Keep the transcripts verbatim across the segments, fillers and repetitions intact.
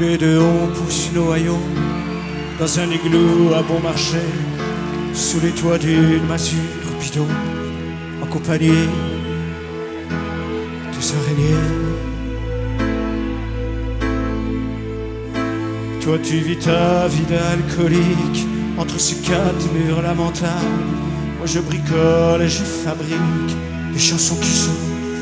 les deux on pousse nos haillons dans un igloo à bon marché, sous les toits d'une masure bidon, en compagnie des araignées. Toi tu vis ta vie d'alcoolique entre ces quatre murs lamentables. Moi je bricole et je fabrique des chansons qui sont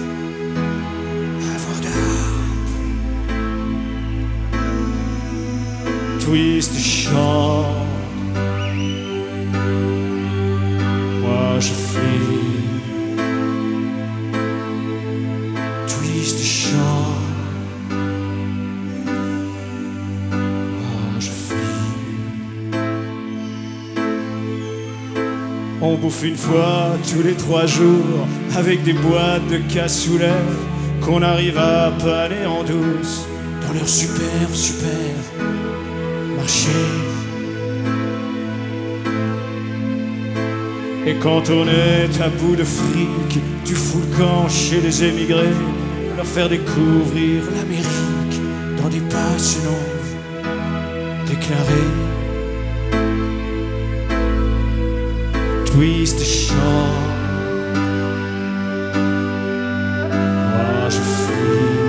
twist chante, moi je fuis. Twist chante, moi je fuis. On bouffe une fois tous les trois jours avec des boîtes de cassoulet qu'on arrive à paner en douce dans leur super super marché. Et quand on est à bout de fric, tu fous le camp chez les émigrés, leur faire découvrir l'Amérique dans des passes non déclarées. Twist chante, moi je fuis.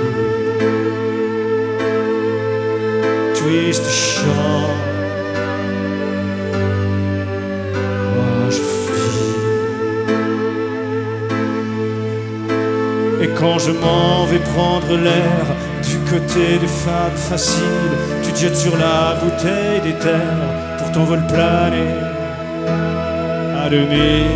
Twist chante, moi je fuis. Et quand je m'en vais prendre l'air du côté des femmes faciles, tu te jettes sur la bouteille d'éther pour ton vol planer à demi.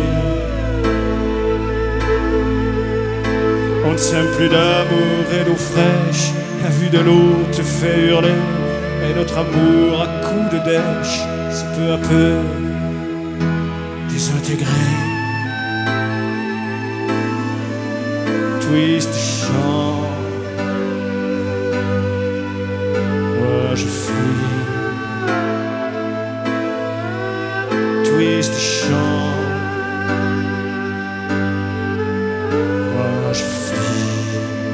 On ne s'aime plus d'amour et d'eau fraîche, la vue de l'eau te fait hurler, et notre amour à coups de dèche s'est peu à peu désintégré. Twist chante, moi je fuis. Twist chante, moi je fuis.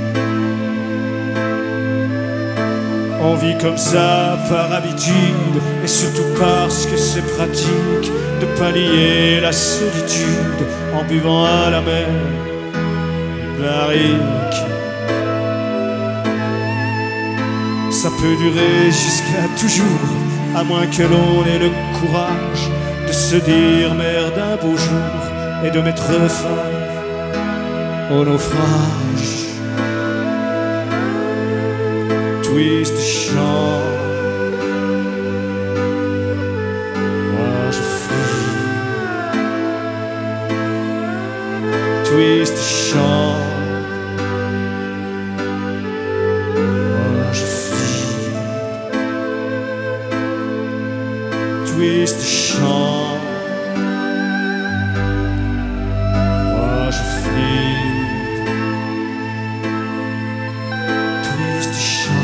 On vit comme ça par habitude, et surtout parce que c'est pratique de pallier la solitude en buvant à la mer des barriques. Ça peut durer jusqu'à toujours, à moins que l'on ait le courage de se dire merde un beau jour et de mettre fin au naufrage. Twist chante, moi je fuis. Twist chante, moi je fuis. Twist chante, moi je fuis. Twist chante.